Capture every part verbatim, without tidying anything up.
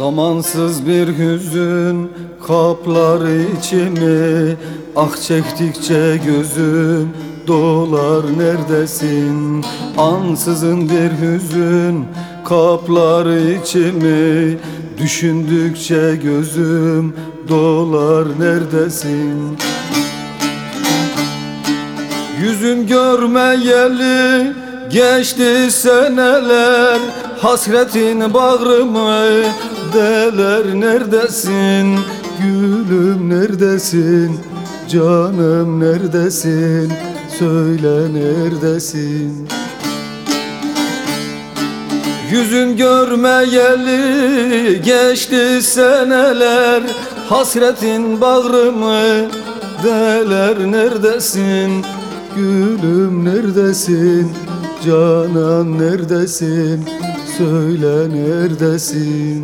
Amansız bir hüzün kaplar içimi, ah çektikçe gözüm dolar neredesin? Ansızın bir hüzün kaplar içimi, düşündükçe gözüm dolar neredesin? Yüzün görmeyeli geçti seneler, hasretin bağrımı deler. Neredesin gülüm, neredesin canım, neredesin, söyle neredesin? Yüzün görmeyeli geçti seneler, hasretin bağrımı deler. Neredesin gülüm, neredesin canan, neredesin, söyle neredesin?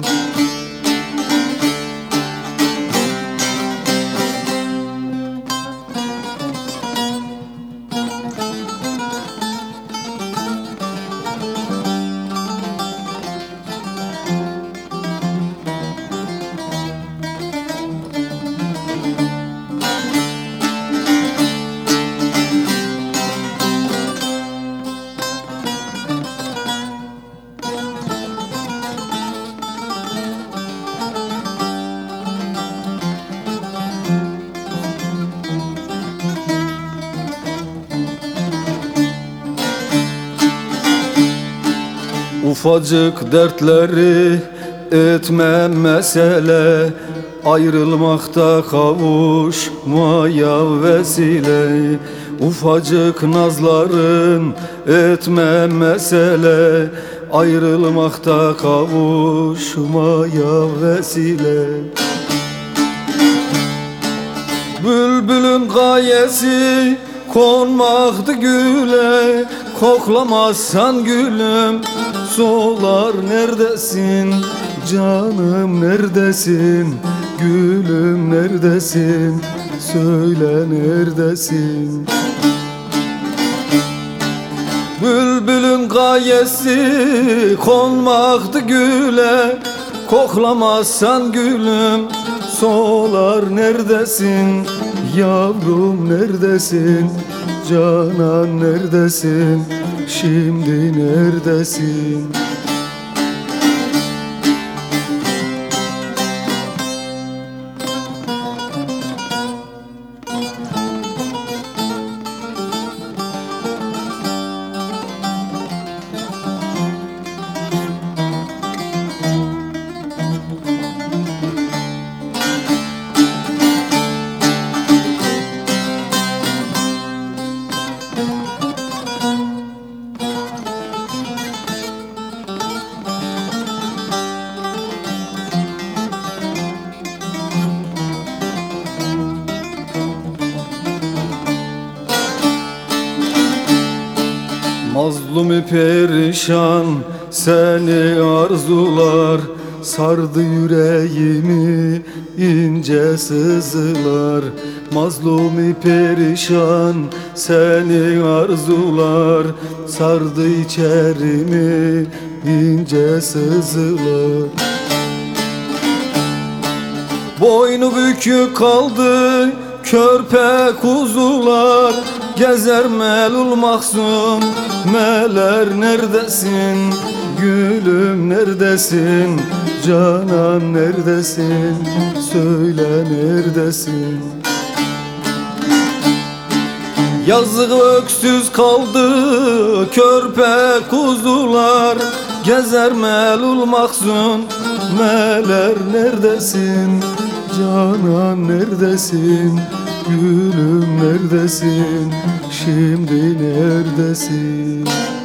Ufacık dertleri etmem mesele, ayrılmakta kavuşmaya vesile. Ufacık nazların etmem mesele, ayrılmakta kavuşmaya vesile. Bülbülün gayesi konmaktı güle, koklamazsan gülüm solar. Neredesin canım, neredesin gülüm, neredesin, söyle neredesin? Bülbülün gayesi konmaktı güle, koklamazsan gülüm solar. Neredesin yavrum, neredesin canan, neredesin, şimdi neredesin? Mazlum perişan seni arzular, sardı yüreğimi ince sızılar. Mazlum perişan seni arzular, sardı içerimi ince sızılar. Boynu bükük kaldı körpe kuzular, gezer melul mahzun meler. Neredesin gülüm, neredesin canan, neredesin, söyle neredesin? Yazık öksüz kaldı körpe kuzular, gezer melul mahzun meler. Neredesin canan, neredesin gülüm, neredesin, şimdi neredesin?